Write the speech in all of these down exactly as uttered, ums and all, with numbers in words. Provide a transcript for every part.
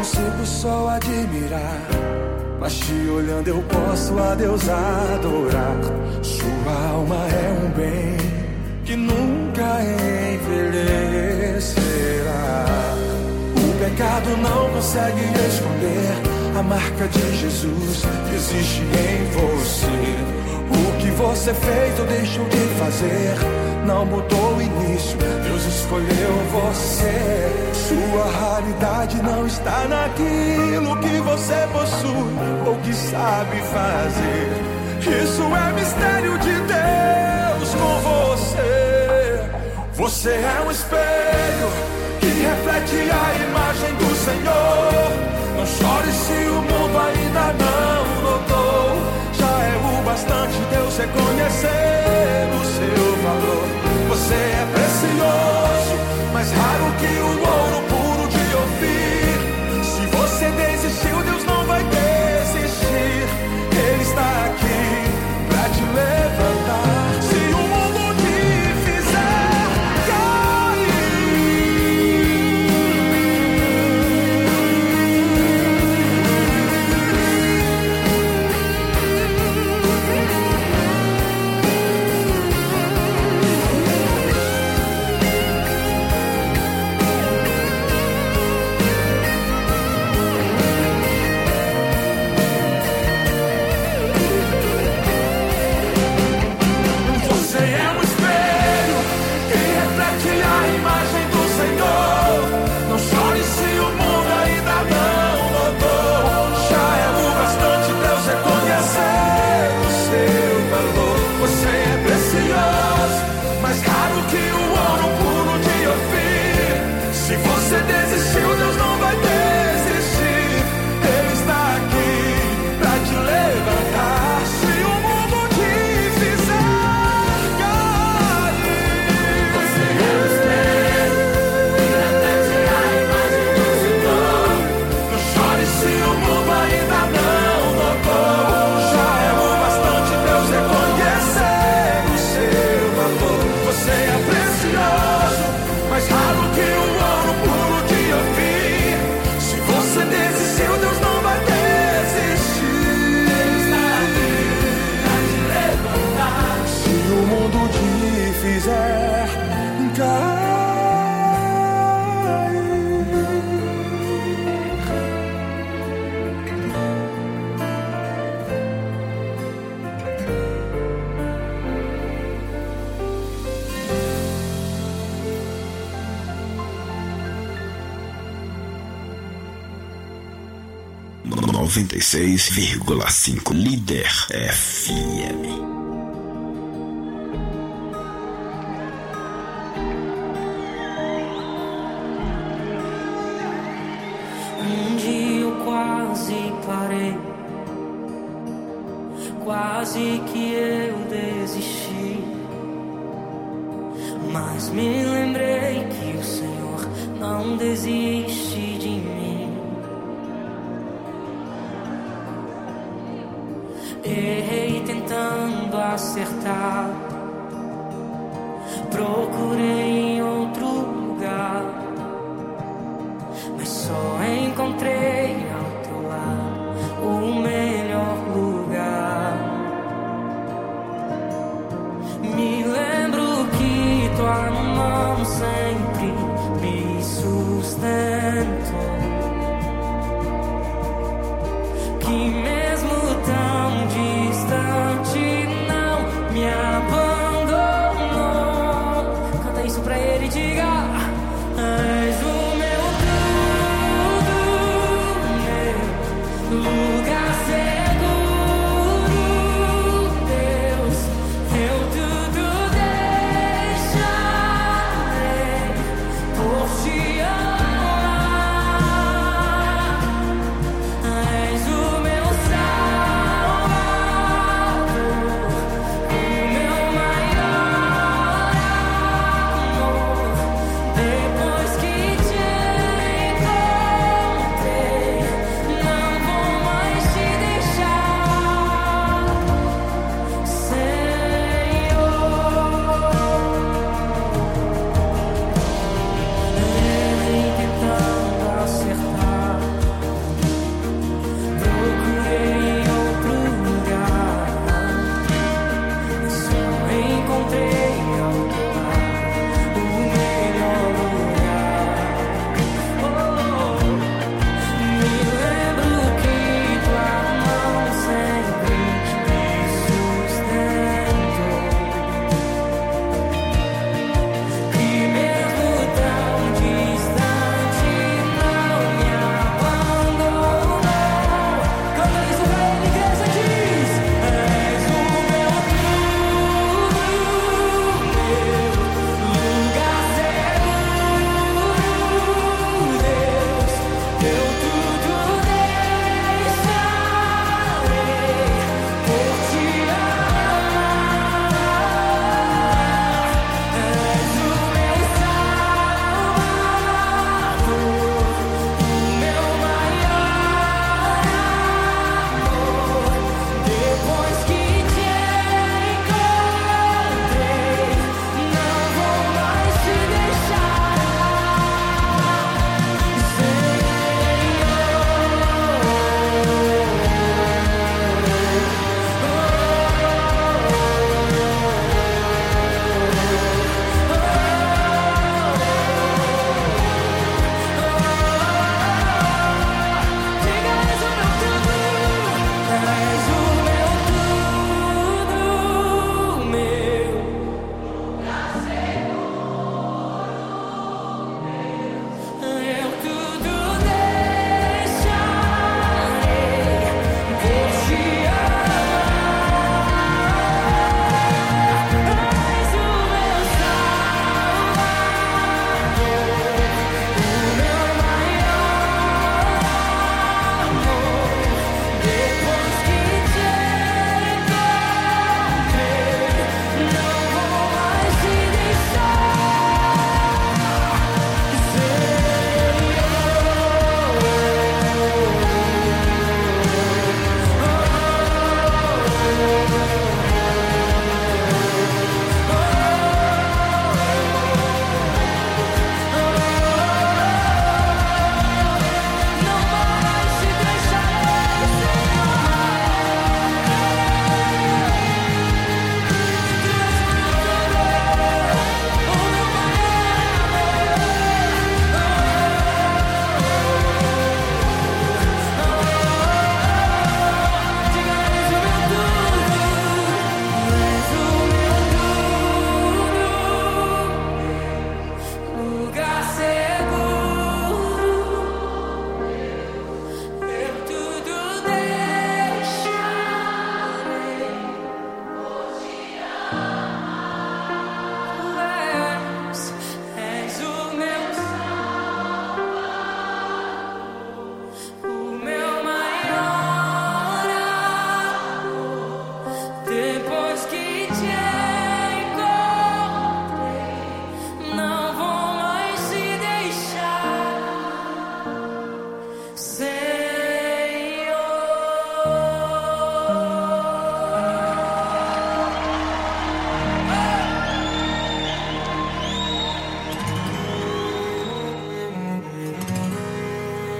consigo só admirar, mas te olhando eu posso a Deus adorar. Sua alma é um bem que nunca envelhecerá. O pecado não consegue esconder a marca de Jesus que existe em você. O que você fez ou deixou de fazer não mudou o início, Deus escolheu você. Sua realidade não está naquilo que você possui ou que sabe fazer. Isso é mistério de Deus com você. Você é um espelho que reflete a imagem do Senhor. Não chore se o mundo ainda não notou. Já é o bastante Deus reconhecer o seu valor. Você é precioso, mais raro que o ouro puro de ouvir. Se você desistiu, Deus não vai desistir. Ele está aqui pra te levantar. Se o mundo te fizer noventa e seis vírgula cinco Líder F M. Um dia eu quase parei, quase que eu desisti, mas me lembrei que o Senhor não desiste de mim. Errei tentando acertar, procurei em outro lugar, mas só encontrei ao teu lado o melhor lugar. Me lembro que tua mão sempre me sustentou, que mesmo tão distante não me abandonou. Canta isso pra ele e diga: és o meu tudo, meu lugar seguro, Deus, eu tudo deixarei por te amar.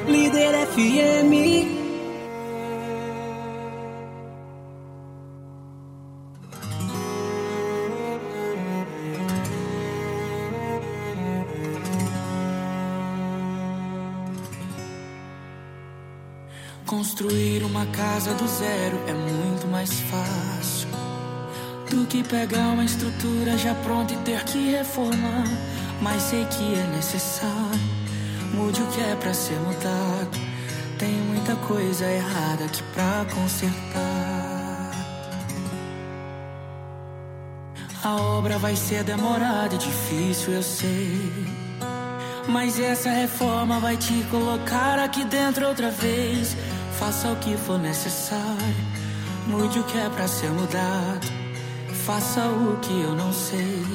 Líder F M. Construir uma casa do zero é muito mais fácil do que pegar uma estrutura já pronta e ter que reformar. Mas sei que é necessário, mude o que é pra ser mudado. Tem muita coisa errada aqui pra consertar. A obra vai ser demorada e difícil, eu sei, mas essa reforma vai te colocar aqui dentro outra vez. Faça o que for necessário, mude o que é pra ser mudado. Faça o que eu não sei.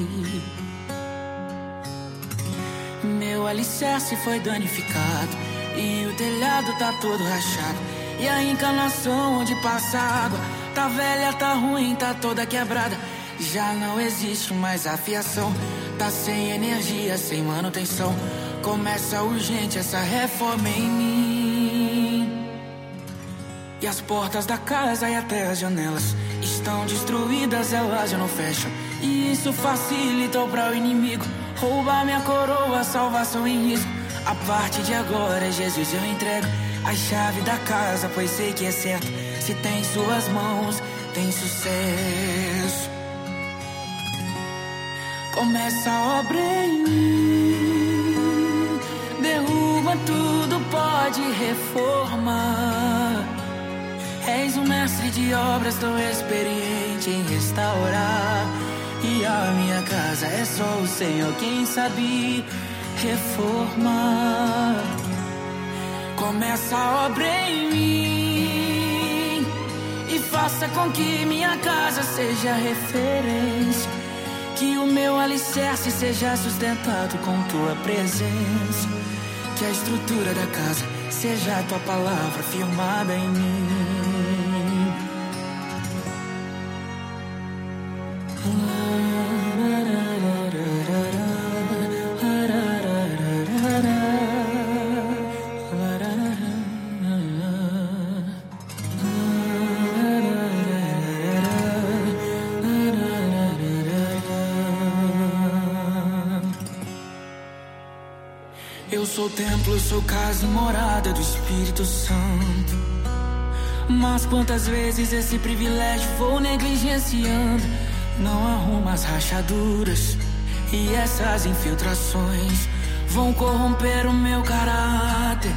Meu alicerce foi danificado e o telhado tá todo rachado. E a encanação onde passa água tá velha, tá ruim, tá toda quebrada. Já não existe mais a fiação, tá sem energia, sem manutenção. Começa urgente essa reforma em mim. E as portas da casa e até as janelas estão destruídas, elas já não fecham. E isso facilitou para o inimigo roubar minha coroa, salvação em risco. A partir de agora, Jesus, eu entrego a chave da casa, pois sei que é certo. Se tem em suas mãos, tem sucesso. Começa a obra em mim, derruba tudo, pode reformar. És um mestre de obras, tão experiente em restaurar. E a minha casa é só o Senhor quem sabe reformar. Começa a obra em mim e faça com que minha casa seja referência. Que o meu alicerce seja sustentado com tua presença. Que a estrutura da casa seja a tua palavra firmada em mim. Eu sou o templo, eu sou casa e morada do Espírito Santo. Mas quantas vezes esse privilégio vou negligenciando. Não arrumo as rachaduras e essas infiltrações vão corromper o meu caráter.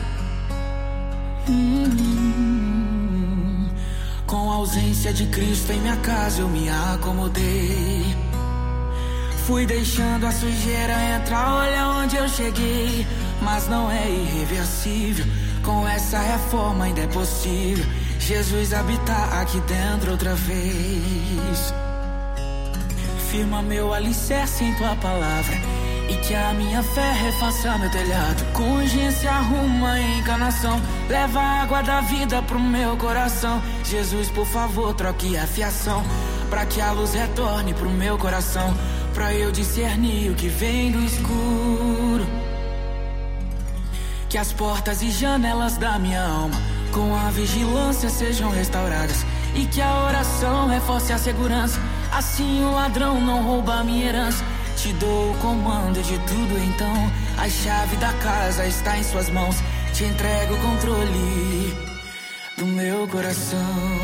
Hum, com a ausência de Cristo em minha casa eu me acomodei. Fui deixando a sujeira entrar, olha onde eu cheguei. Mas não é irreversível, com essa reforma ainda é possível Jesus habitar aqui dentro outra vez. Firma meu alicerce em tua palavra e que a minha fé refaça meu telhado. Com urgência arruma a encanação, leva a água da vida pro meu coração. Jesus, por favor, troque a fiação, pra que a luz retorne pro meu coração, pra eu discernir o que vem do escuro. Que as portas e janelas da minha alma com a vigilância sejam restauradas. E que a oração reforce a segurança, assim o ladrão não rouba a minha herança. Te dou o comando de tudo, então a chave da casa está em suas mãos. Te entrego o controle do meu coração.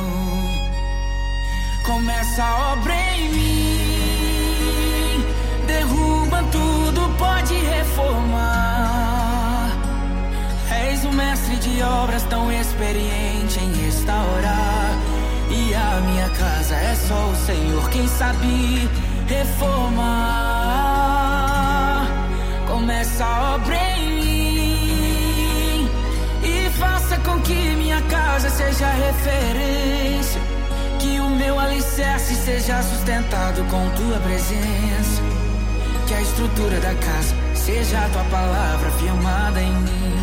Começa a obra em mim, derruba tudo, pode reformar. És um mestre de obras, tão experiente em restaurar. E a minha casa é só o Senhor quem sabe reformar. Começa a obra em mim e faça com que minha casa seja referência. Que o meu alicerce seja sustentado com tua presença. Que a estrutura da casa seja a tua palavra firmada em mim.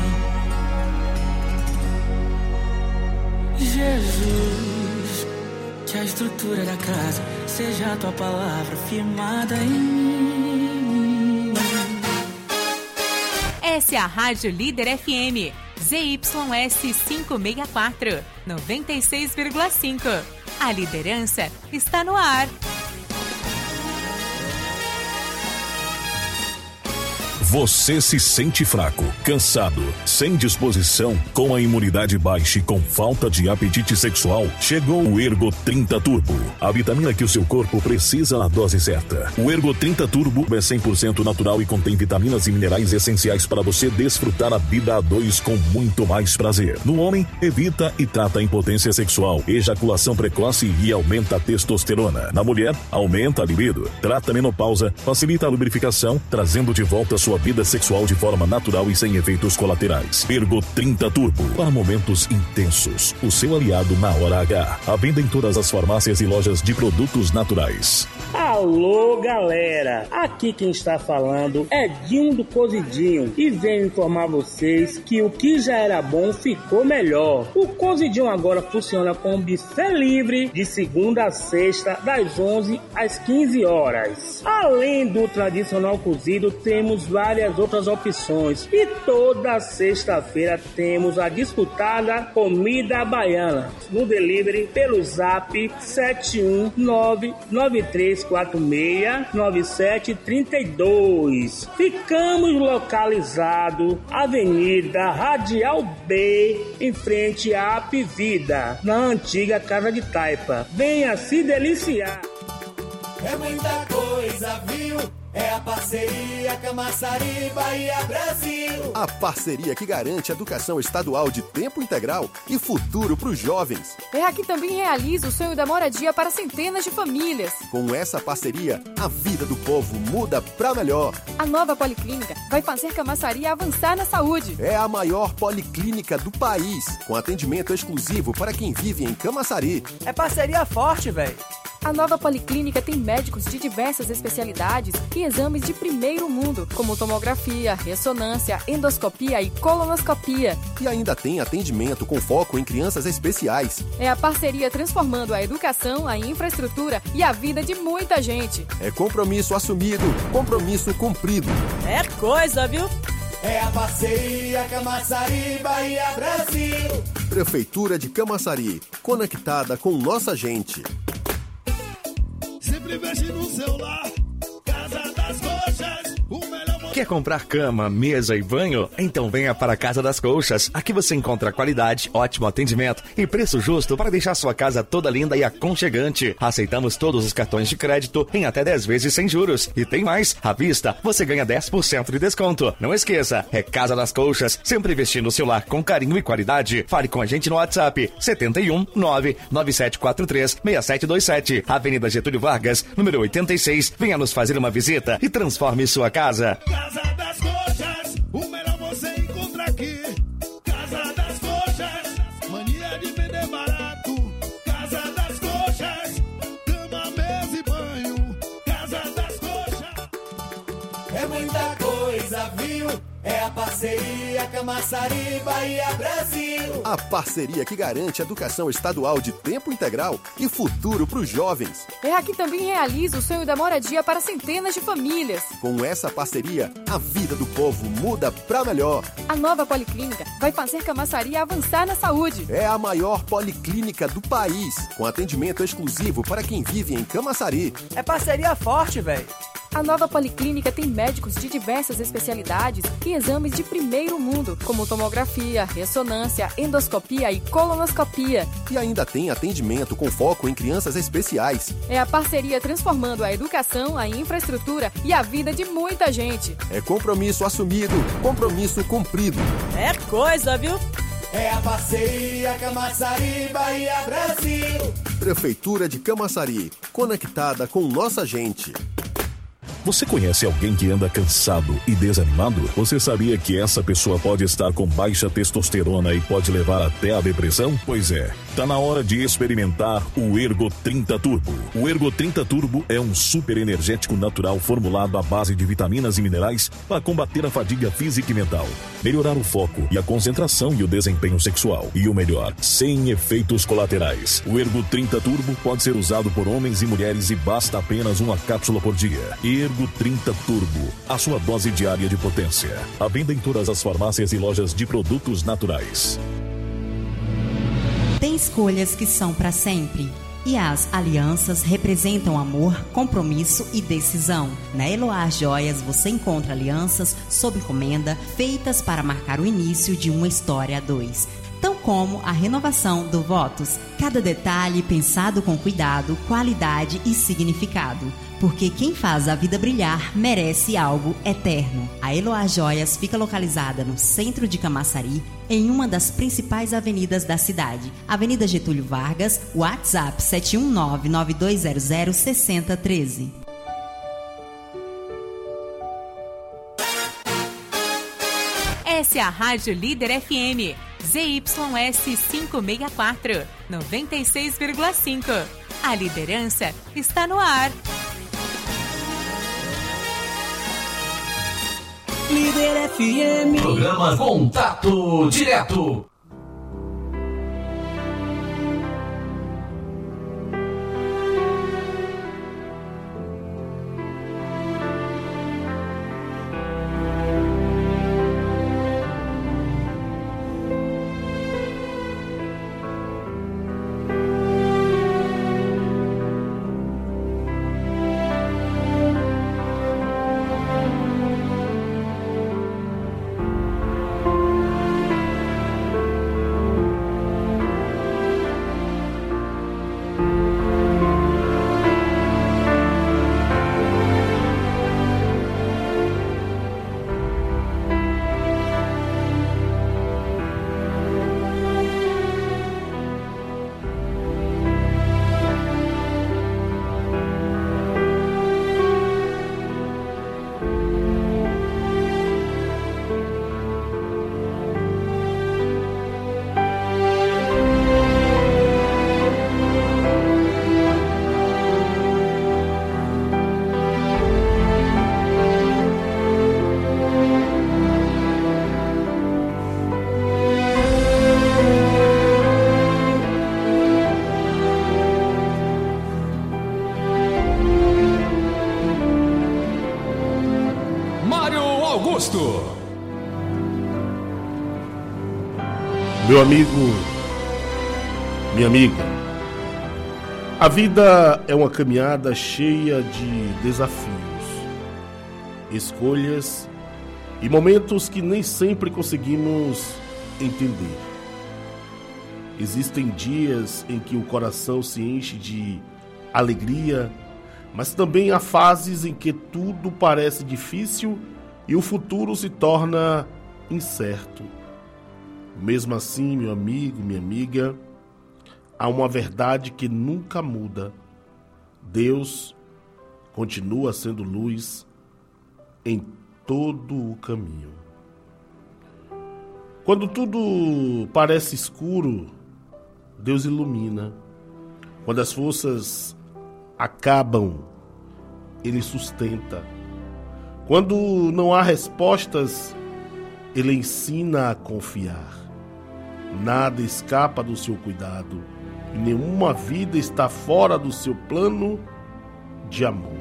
Jesus, que a estrutura da casa seja a tua palavra firmada em mim. Essa é a Rádio Líder F M, Z Y S quinhentos e sessenta e quatro, noventa e seis vírgula cinco. A liderança está no ar. Você se sente fraco, cansado, sem disposição, com a imunidade baixa e com falta de apetite sexual? Chegou o Ergo trinta Turbo, a vitamina que o seu corpo precisa na dose certa. O Ergo trinta Turbo é cem por cento natural e contém vitaminas e minerais essenciais para você desfrutar a vida a dois com muito mais prazer. No homem, evita e trata a impotência sexual, ejaculação precoce e aumenta a testosterona. Na mulher, aumenta a libido, trata a menopausa, facilita a lubrificação, trazendo de volta a sua vida sexual de forma natural e sem efeitos colaterais. Ergo trinta Turbo, para momentos intensos. O seu aliado na hora H. À venda em todas as farmácias e lojas de produtos naturais. Alô, galera! Aqui quem está falando é Dinho do Cozidinho e venho informar vocês que o que já era bom ficou melhor. O Cozidinho agora funciona com buffet livre de segunda a sexta, das onze às quinze horas. Além do tradicional cozido, temos várias outras opções e toda sexta-feira temos a disputada comida baiana no delivery pelo zap sete um nove nove três quatro seis nove sete três dois. Ficamos localizados Avenida Radial B, em frente à Apivida, na antiga Casa de Taipa. Venha se deliciar. É muita coisa, viu? É a parceria Camaçari Bahia Brasil. A parceria que garante educação estadual de tempo integral e futuro para os jovens. É a que também realiza o sonho da moradia para centenas de famílias. Com essa parceria, a vida do povo muda para melhor. A nova Policlínica vai fazer Camaçari avançar na saúde. É a maior policlínica do país, com atendimento exclusivo para quem vive em Camaçari. É parceria forte, velho. A nova Policlínica tem médicos de diversas especialidades e exames de primeiro mundo, como tomografia, ressonância, endoscopia e colonoscopia. E ainda tem atendimento com foco em crianças especiais. É a parceria transformando a educação, a infraestrutura e a vida de muita gente. É compromisso assumido, compromisso cumprido. É coisa, viu? É a parceria Camaçari Bahia Brasil. Prefeitura de Camaçari, conectada com nossa gente. Sempre investe no celular, Casa das Coxas, o melhor... Quer comprar cama, mesa e banho? Então venha para a Casa das Coxas. Aqui você encontra qualidade, ótimo atendimento e preço justo para deixar sua casa toda linda e aconchegante. Aceitamos todos os cartões de crédito em até dez vezes sem juros. E tem mais, à vista você ganha dez por cento de desconto. Não esqueça, é Casa das Coxas, sempre investindo no seu lar com carinho e qualidade. Fale com a gente no WhatsApp sete um nove nove sete quatro três seis sete dois sete, Avenida Getúlio Vargas, número oitenta e seis. Venha nos fazer uma visita e transforme sua casa. Casa das Coxas, o melhor você encontra aqui. Casa das Coxas, mania de vender barato. Casa das Coxas, cama, mesa e banho. Casa das Coxas. É muita coisa, viu? É a parceria Camaçari Bahia Brasil. A parceria que garante educação estadual de tempo integral e futuro para os jovens. É a que também realiza o sonho da moradia para centenas de famílias. Com essa parceria, a vida do povo muda para melhor. A nova Policlínica vai fazer Camaçari avançar na saúde. É a maior policlínica do país, com atendimento exclusivo para quem vive em Camaçari. É parceria forte, velho. A nova Policlínica tem médicos de diversas especialidades e exames de primeiro mundo, como tomografia, ressonância, endoscopia e colonoscopia. E ainda tem atendimento com foco em crianças especiais. É a parceria transformando a educação, a infraestrutura e a vida de muita gente. É compromisso assumido, compromisso cumprido. É coisa, viu? É a parceria Camaçari Bahia Brasil. Prefeitura de Camaçari, conectada com nossa gente. Você conhece alguém que anda cansado e desanimado? Você sabia que essa pessoa pode estar com baixa testosterona e pode levar até a depressão? Pois é, Tá na hora de experimentar o Ergo trinta Turbo. O Ergo trinta Turbo é um super energético natural formulado à base de vitaminas e minerais para combater a fadiga física e mental, melhorar o foco e a concentração e o desempenho sexual. E o melhor, sem efeitos colaterais. O Ergo trinta Turbo pode ser usado por homens e mulheres e basta apenas uma cápsula por dia. Ergo trinta Turbo, a sua dose diária de potência. À venda em todas as farmácias e lojas de produtos naturais. Tem escolhas que são para sempre. E as alianças representam amor, compromisso e decisão. Na Eloá Joias você encontra alianças sob encomenda feitas para marcar o início de uma história a dois. Tão como a renovação do Votos. Cada detalhe pensado com cuidado, qualidade e significado. Porque quem faz a vida brilhar merece algo eterno. A Eloá Joias fica localizada no centro de Camaçari, em uma das principais avenidas da cidade. Avenida Getúlio Vargas, WhatsApp sete um nove, nove dois zero zero, seis zero um três. Essa é a Rádio Líder F M, Z Y S quinhentos e sessenta e quatro, noventa e seis vírgula cinco. A liderança está no ar. Líder F M. Programa Contato Direto. Meu amigo, minha amiga, a vida é uma caminhada cheia de desafios, escolhas e momentos que nem sempre conseguimos entender. Existem dias em que o coração se enche de alegria, mas também há fases em que tudo parece difícil e o futuro se torna incerto. Mesmo assim, meu amigo, minha amiga, há uma verdade que nunca muda. Deus continua sendo luz em todo o caminho. Quando tudo parece escuro, Deus ilumina. Quando as forças acabam, Ele sustenta. Quando não há respostas, Ele ensina a confiar. Nada escapa do seu cuidado e nenhuma vida está fora do seu plano de amor.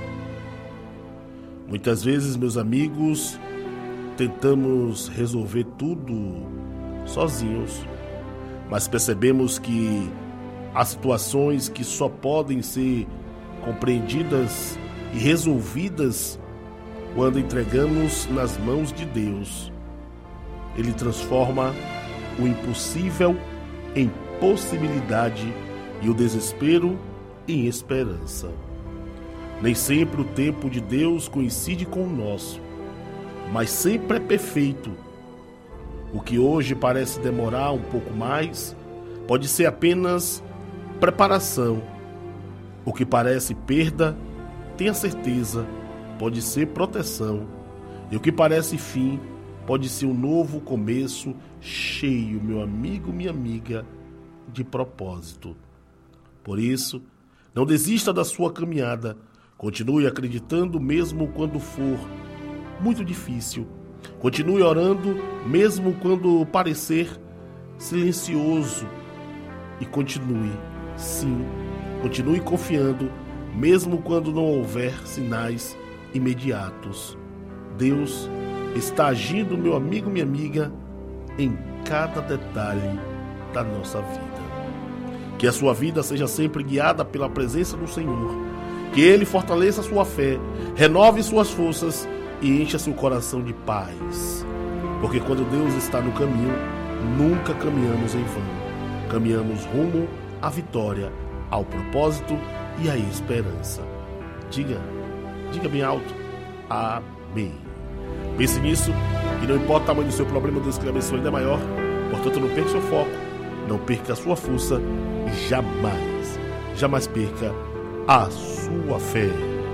Muitas vezes, meus amigos, tentamos resolver tudo sozinhos, mas percebemos que há situações que só podem ser compreendidas e resolvidas quando entregamos nas mãos de Deus. Ele transforma o impossível em possibilidade e o desespero em esperança. Nem sempre o tempo de Deus coincide com o nosso, mas sempre é perfeito. O que hoje parece demorar um pouco mais, pode ser apenas preparação. O que parece perda, tenha certeza, pode ser proteção. E o que parece fim, pode ser um novo começo cheio, meu amigo, minha amiga, de propósito. Por isso, não desista da sua caminhada. Continue acreditando mesmo quando for muito difícil. Continue orando mesmo quando parecer silencioso. E continue, sim, continue confiando mesmo quando não houver sinais imediatos. Deus está agindo, meu amigo, minha amiga, em cada detalhe da nossa vida. Que a sua vida seja sempre guiada pela presença do Senhor. Que Ele fortaleça sua fé, renove suas forças e encha seu coração de paz. Porque quando Deus está no caminho, nunca caminhamos em vão. Caminhamos rumo à vitória, ao propósito e à esperança. Diga, diga bem alto, amém. Pense nisso e não importa o tamanho do seu problema, Deus que lhe abençoe ainda maior. Portanto, não perca seu foco, não perca a sua força e jamais, jamais perca a sua fé.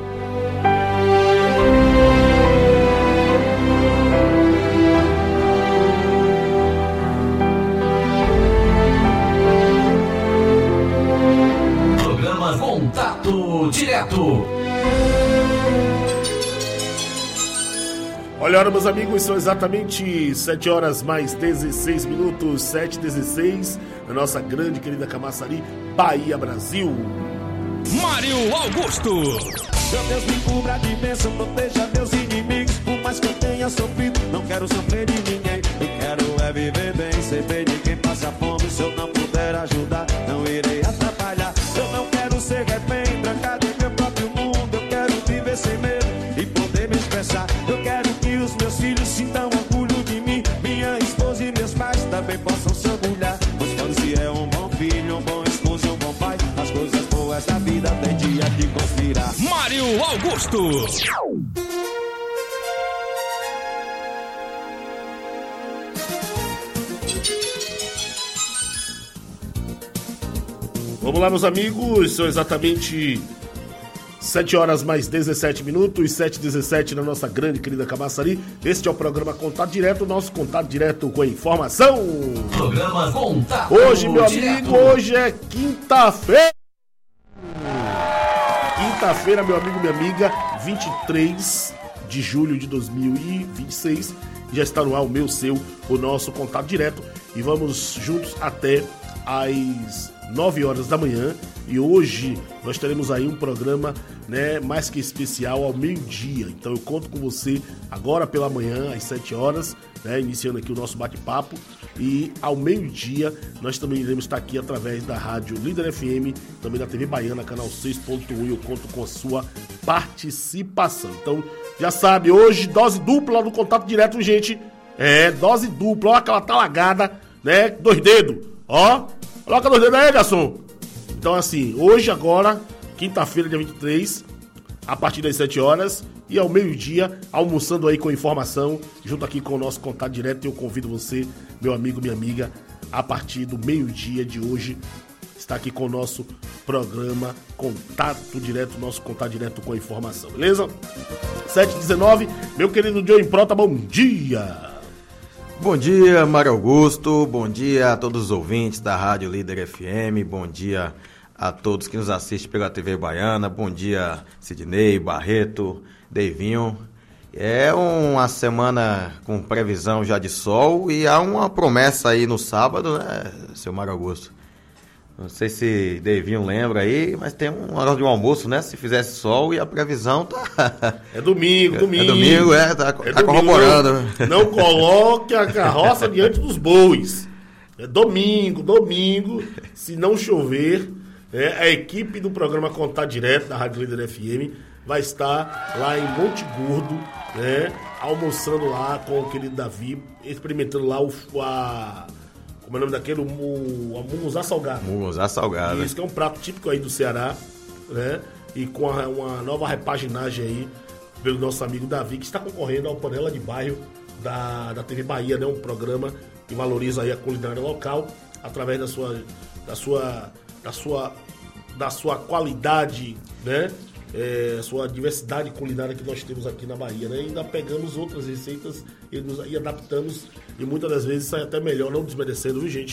Programa Contato Direto. Olha, meus amigos, são exatamente sete horas mais dezesseis minutos, sete e dezesseis, na nossa grande querida Camaçari, Bahia, Brasil. Mário Augusto. Meu Deus me cubra de bênção, proteja meus inimigos. Por mais que eu tenha sofrido, não quero sofrer de ninguém. Eu quero é viver bem, ser bem de quem passa fome. Se eu não puder ajudar, não irei atrapalhar. Eu não quero ser refém, trancado em meu próprio mundo. Eu quero viver sem medo e poder me expressar. Eu quero que os meus filhos sintam orgulho de mim. Minha esposa e meus pais também possam se orgulhar. Pois quando se é um bom filho, um bom esposo e um bom pai, as coisas boas da vida tem dia de conspirar. Mário Augusto. Vamos lá, meus amigos, são exatamente sete horas mais dezessete minutos, sete e dezessete na nossa grande querida Camaçari. Este é o programa Contato Direto, nosso contato direto com a informação. Programa Contato Hoje, meu Direto. amigo, hoje é quinta-feira. Quinta-feira, meu amigo, minha amiga, vinte e três de julho de dois mil e vinte e seis. Já está no ar o meu, seu, o nosso contato direto. E vamos juntos até às nove horas da manhã. E hoje nós teremos aí um programa, né, mais que especial ao meio-dia. Então eu conto com você agora pela manhã, às sete horas, né, iniciando aqui o nosso bate-papo. E ao meio-dia nós também iremos estar aqui através da Rádio Líder F M, também da T V Baiana, canal seis ponto um. Eu conto com a sua participação. Então já sabe, hoje dose dupla no contato direto, gente. É, dose dupla, ó, aquela talagada, né, dois dedos, ó. Coloca dois dedos aí, garçom. Então assim, hoje agora, quinta-feira, dia vinte e três, a partir das sete horas e ao meio-dia, almoçando aí com informação, junto aqui com o nosso contato direto. Eu convido você, meu amigo, minha amiga, a partir do meio-dia de hoje, está aqui com o nosso programa Contato Direto, nosso contato direto com a informação, beleza? sete e dezenove, meu querido Joe Prota, bom dia! Bom dia, Mário Augusto, bom dia a todos os ouvintes da Rádio Líder F M, bom dia a todos que nos assistem pela T V Baiana, bom dia Sidney, Barreto, Deivinho. É uma semana com previsão já de sol e há uma promessa aí no sábado, né, seu Mário Augusto? Não sei se Deivinho lembra aí, mas tem um hora de um almoço, né? Se fizesse sol e a previsão tá... É domingo, domingo. É domingo, é, tá, é tá domingo, corroborando. Não, não coloque a carroça diante dos bois. É domingo, domingo, se não chover, é, a equipe do programa Contato Direto da Rádio Líder F M vai estar lá em Monte Gordo, né? Almoçando lá com o querido Davi, experimentando lá o... A, como é o nome daquele? O, o, o munguzá salgado. Munguzá salgado. Isso que é um prato típico aí do Ceará, né? E com a, uma nova repaginagem aí pelo nosso amigo Davi, que está concorrendo ao Panela de Bairro da, da T V Bahia, né? Um programa que valoriza aí a culinária local através da sua, da sua, da sua, da sua qualidade, né? É, sua diversidade culinária que nós temos aqui na Bahia, né? E ainda pegamos outras receitas e, nos, e adaptamos, e muitas das vezes sai até melhor, não desmerecendo, viu, gente?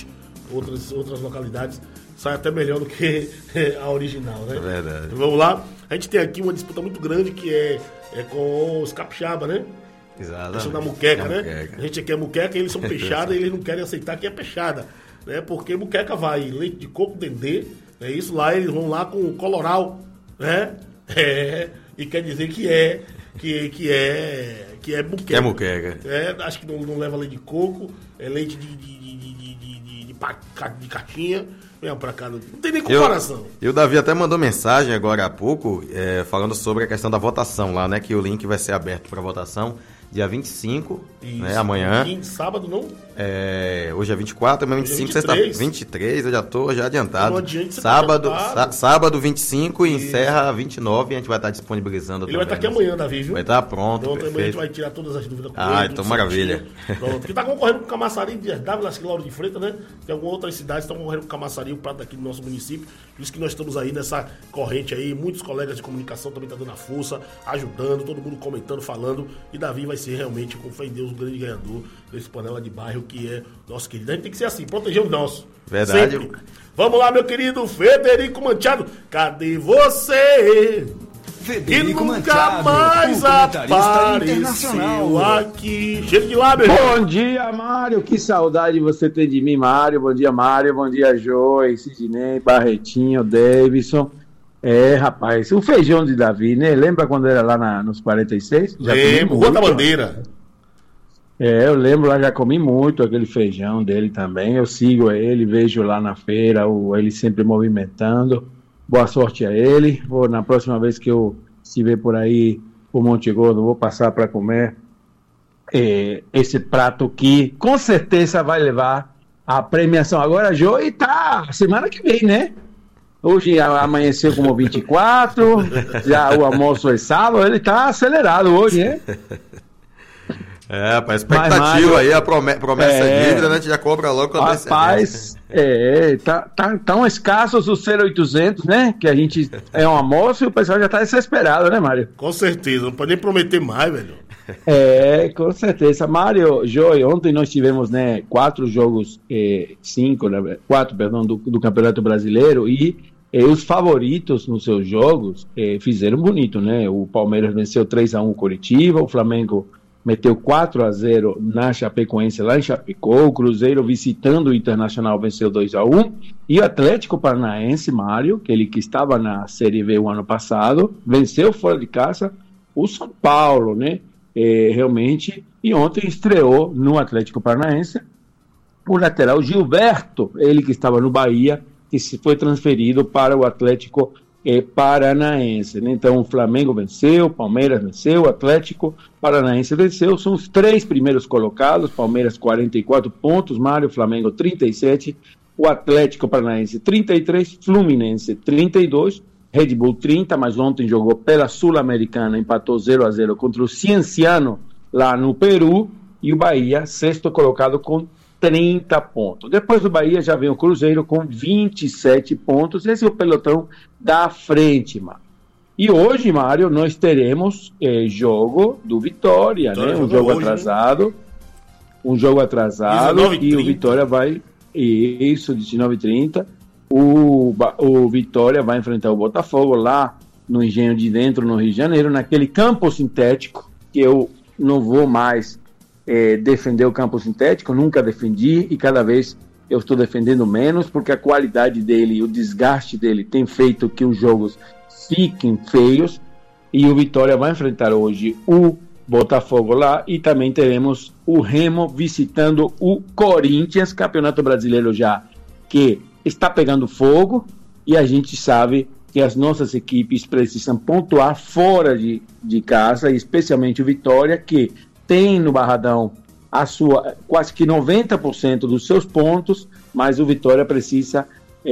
outras, outras localidades, sai até melhor do que a original, né? É verdade. Vamos lá. A gente tem aqui uma disputa muito grande que é, é com os capixaba, né? Exato. A questão da muqueca, é né? Muqueca. A gente aqui é muqueca e eles são peixada e eles não querem aceitar que é peixada, né? Porque muqueca vai leite de coco, dendê, é isso lá, eles vão lá com coloral, né? É, e quer dizer que é que, que é que é muqueca. Que é muqueca. É, acho que não, não leva leite de coco, é leite de, de, de, de, de, de, de, de, de caixinha. Vem pra cá, não tem nem comparação. E o Davi até mandou mensagem agora há pouco, é, falando sobre a questão da votação lá, né? Que o link vai ser aberto para votação dia vinte e cinco, Isso, né? Amanhã. Quinto, sábado, não? É, hoje é vinte e quatro, amanhã é vinte e cinco, sexta-feira. vinte e três, eu já tô já adiantado. Não adianta, você sábado, tá sá, sábado vinte e cinco e encerra vinte e nove e a gente vai estar disponibilizando. Ele vai estar aqui amanhã, Davi, viu? Vai estar pronto. Pronto, perfeito. amanhã a gente vai tirar todas as dúvidas com ah, ele. então maravilha. Pronto. Que tá concorrendo com o Camaçari, Dávila, Lauro de Freitas, né? Tem algumas outras cidades que estão concorrendo com o Camaçari, o prato daqui do nosso município. Por isso que nós estamos aí nessa corrente aí. Muitos colegas de comunicação também estão dando a força, ajudando, todo mundo comentando, falando. E Davi vai ser realmente, com fé em Deus, o grande ganhador desse Panela de Bairro, que é nosso querido. A gente tem que ser assim, proteger o nosso. Verdade. Sempre. Vamos lá, meu querido Federico Manchado. Cadê você? Federico e nunca Manchado, mais apareceu aqui. Cheiro de lá, meu irmão. Bom dia, Mário. Que saudade você tem de mim, Mário. Bom dia, Mário. Bom dia, Joy, Sidney, Barretinho, Davidson. É, rapaz, o feijão de Davi, né? Lembra quando era lá na, nos quarenta e seis? Já lembro, Rua da Bandeira. É, eu lembro lá, já comi muito aquele feijão dele também. Eu sigo ele, vejo lá na feira, o, ele sempre movimentando. Boa sorte a ele. Vou, na próxima vez que eu estiver por aí, por Monte Gordo, vou passar para comer é, esse prato que com certeza vai levar a premiação. Agora, Joey, tá semana que vem, né? Hoje amanheceu como vinte e quatro, já o almoço é sábado, ele tá acelerado hoje, né? É, rapaz, expectativa Mário, aí, a promessa, promessa é dívida, né? A gente já cobra logo com a Rapaz, é, tá, tá, tão escassos os zero oitocentos, né? Que a gente é um almoço e o pessoal já tá desesperado, né, Mário? Com certeza, não pode nem prometer mais, velho. É, com certeza. Mário, Joy, ontem nós tivemos, né, quatro jogos, eh, cinco, né, quatro, perdão, do, do Campeonato Brasileiro e eh, os favoritos nos seus jogos eh, fizeram bonito, né? O Palmeiras venceu três a um o Coritiba, o Flamengo meteu quatro a zero na Chapecoense, lá em Chapecó. O Cruzeiro, visitando o Internacional, venceu dois a um. E o Atlético Paranaense, Mário, aquele que estava na Série B o ano passado, venceu fora de casa o São Paulo, né? É, realmente. E ontem estreou no Atlético Paranaense o lateral Gilberto, ele que estava no Bahia, que se foi transferido para o Atlético É Paranaense, né? Então o Flamengo venceu, o Palmeiras venceu, o Atlético Paranaense venceu, são os três primeiros colocados, Palmeiras quarenta e quatro pontos, Mário, Flamengo trinta e sete, o Atlético Paranaense trinta e três, Fluminense trinta e dois, Red Bull trinta, mas ontem jogou pela Sul-Americana, empatou zero a zero contra o Cienciano lá no Peru, e o Bahia, sexto colocado com trinta pontos. Depois do Bahia já vem o Cruzeiro com vinte e sete pontos. Esse é o pelotão da frente, Mário. E hoje, Mário, nós teremos eh, jogo do Vitória, Vitória né? Um jogo hoje, atrasado. Né? Um jogo atrasado e o Vitória vai... Isso, dezenove e trinta. O, o Vitória vai enfrentar o Botafogo lá no Engenho de Dentro, no Rio de Janeiro, naquele campo sintético que eu não vou mais É, defender o campo sintético, nunca defendi e cada vez eu estou defendendo menos porque a qualidade dele e o desgaste dele tem feito que os jogos fiquem feios. E o Vitória vai enfrentar hoje o Botafogo lá e também teremos o Remo visitando o Corinthians, Campeonato Brasileiro já que está pegando fogo e a gente sabe que as nossas equipes precisam pontuar fora de, de casa, especialmente o Vitória, que tem no Barradão a sua, quase que noventa por cento dos seus pontos, mas o Vitória precisa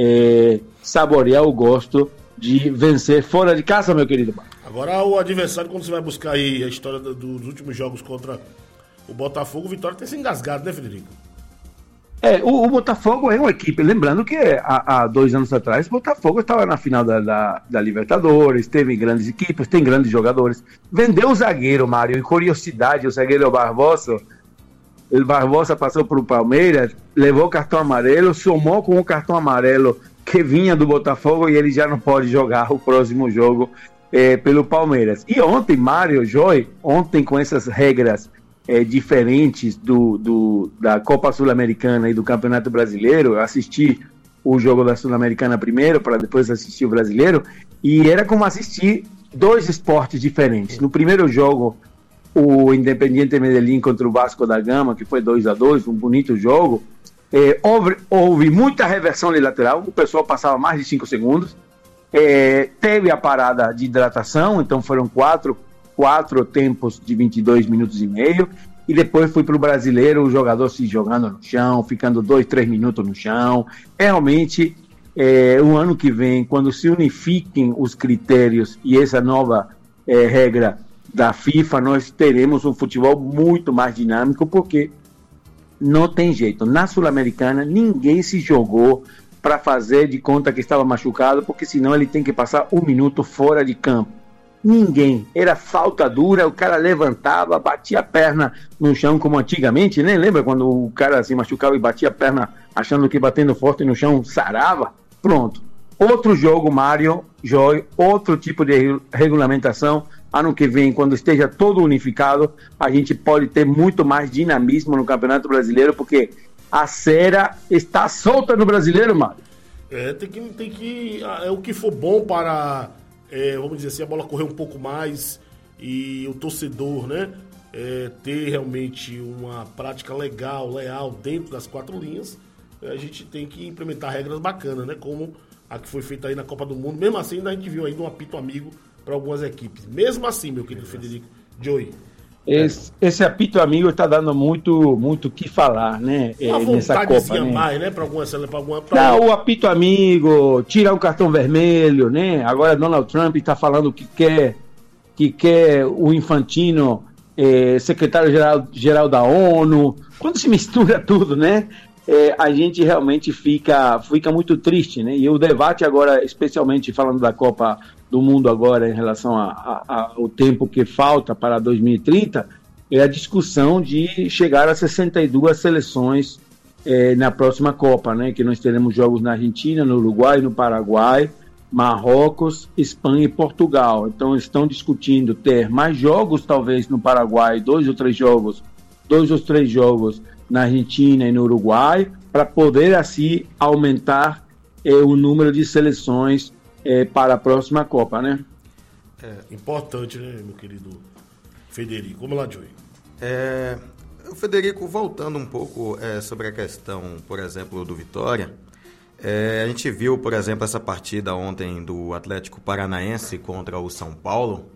é, saborear o gosto de vencer fora de casa, meu querido. Agora o adversário, quando você vai buscar aí a história do, dos últimos jogos contra o Botafogo, o Vitória tem se engasgado, né, Federico? É, o, o Botafogo é uma equipe, lembrando que há, há dois anos atrás o Botafogo estava na final da, da, da Libertadores, teve grandes equipes, tem grandes jogadores. Vendeu o zagueiro, Mário, e curiosidade, o zagueiro Barbosa, o Barbosa passou para o Palmeiras, levou cartão amarelo, somou com o cartão amarelo que vinha do Botafogo e ele já não pode jogar o próximo jogo é, pelo Palmeiras. E ontem, Mário, Joy, ontem com essas regras é, diferentes do, do, da Copa Sul-Americana e do Campeonato Brasileiro, eu assisti o jogo da Sul-Americana primeiro, para depois assistir o Brasileiro, e era como assistir dois esportes diferentes. No primeiro jogo, o Independiente Medellín contra o Vasco da Gama, que foi dois a dois, um bonito jogo, é, houve, houve muita reversão de lateral, o pessoal passava mais de cinco segundos, é, teve a parada de hidratação, então foram quatro, quatro tempos de vinte e dois minutos e meio, e depois foi para o Brasileiro, o jogador se jogando no chão, ficando dois, três minutos no chão. Realmente, é, o ano que vem, quando se unifiquem os critérios e essa nova é, regra da FIFA, nós teremos um futebol muito mais dinâmico, porque não tem jeito. Na Sul-Americana, ninguém se jogou para fazer de conta que estava machucado, porque senão ele tem que passar um minuto fora de campo. Ninguém. Era falta dura, o cara levantava, batia a perna no chão, como antigamente, né? Lembra quando o cara se machucava e batia a perna achando que batendo forte no chão sarava? Pronto. Outro jogo, Mário, Joy, outro tipo de regulamentação. Ano que vem, quando esteja todo unificado, a gente pode ter muito mais dinamismo no Campeonato Brasileiro, porque a cera está solta no Brasileiro, Mário. É, tem que, tem que... É o que for bom para, é, vamos dizer assim, a bola correr um pouco mais e o torcedor, né, é, ter realmente uma prática legal, leal dentro das quatro linhas. A gente tem que implementar regras bacanas, né, como a que foi feita aí na Copa do Mundo. Mesmo assim, a gente viu ainda um apito amigo para algumas equipes. Mesmo assim, meu querido Federico, Joey. Esse, esse apito amigo está dando muito muito que falar, né? Uma é, nessa Copa, né? mais, né? Para alguma, pra alguma pra... Não, o apito amigo, tirar o cartão vermelho, né? Agora Donald Trump está falando que quer que quer o Infantino é, secretário-geral geral da ONU. Quando se mistura tudo, né? É, a gente realmente fica, fica muito triste, né? E o debate agora, especialmente falando da Copa do Mundo agora, em relação a, a, a, ao tempo que falta para dois mil e trinta, é a discussão de chegar a sessenta e duas seleções é, na próxima Copa, né? Que nós teremos jogos na Argentina, no Uruguai, no Paraguai, Marrocos, Espanha e Portugal. Então estão discutindo ter mais jogos, talvez, no Paraguai, dois ou três jogos, dois ou três jogos na Argentina e no Uruguai, para poder assim aumentar eh, o número de seleções eh, para a próxima Copa, né? É importante, né, meu querido Federico? Vamos lá, Joey. É, o Federico, voltando um pouco é, sobre a questão, por exemplo, do Vitória, é, a gente viu, por exemplo, essa partida ontem do Atlético Paranaense contra o São Paulo,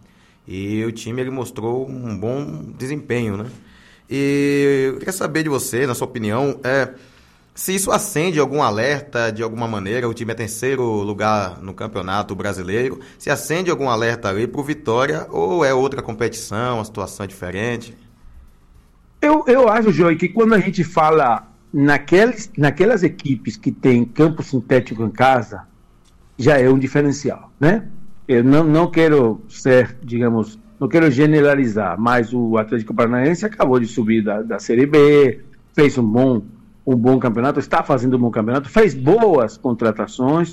e o time ele mostrou um bom desempenho, né? E eu queria saber de você, na sua opinião, é, se isso acende algum alerta de alguma maneira. O time é terceiro lugar no Campeonato Brasileiro. Se acende algum alerta ali para o Vitória, ou é outra competição, a situação é diferente? Eu, eu acho, Joey, que quando a gente fala naqueles, naquelas equipes que tem campo sintético em casa, já é um diferencial, né? Eu não, não quero ser, digamos... Não quero generalizar, mas o Atlético Paranaense acabou de subir da, da Série B, fez um bom, um bom campeonato, está fazendo um bom campeonato, fez boas contratações,